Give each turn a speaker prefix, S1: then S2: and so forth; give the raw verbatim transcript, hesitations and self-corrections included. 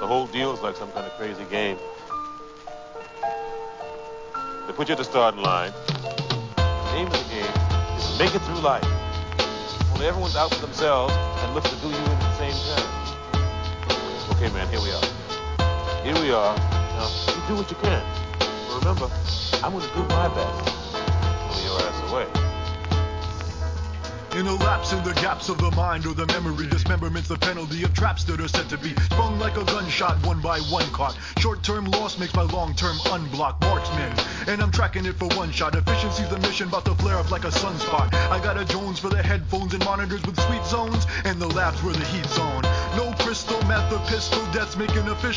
S1: The whole deal is like some kind of crazy game. They put you at the starting line. The name of the game is to make it through life. Only everyone's out for themselves and looks to do you in at the same time. Okay, man, here we are. Here we are. Now, you do what you can. But remember, I'm going to do my best. Pull your ass away.
S2: In a lapse in the gaps of the mind or the memory, dismemberment's the penalty of traps that are said to be sprung like a gunshot, one by one caught. Short-term loss makes my long-term unblock. Marksman, and I'm tracking it for one shot. Efficiency's the mission, about to flare up like a sunspot. I got a Jones for the headphones and monitors with sweet zones, and the labs where the heat's on. No crystal meth or pistol deaths making official.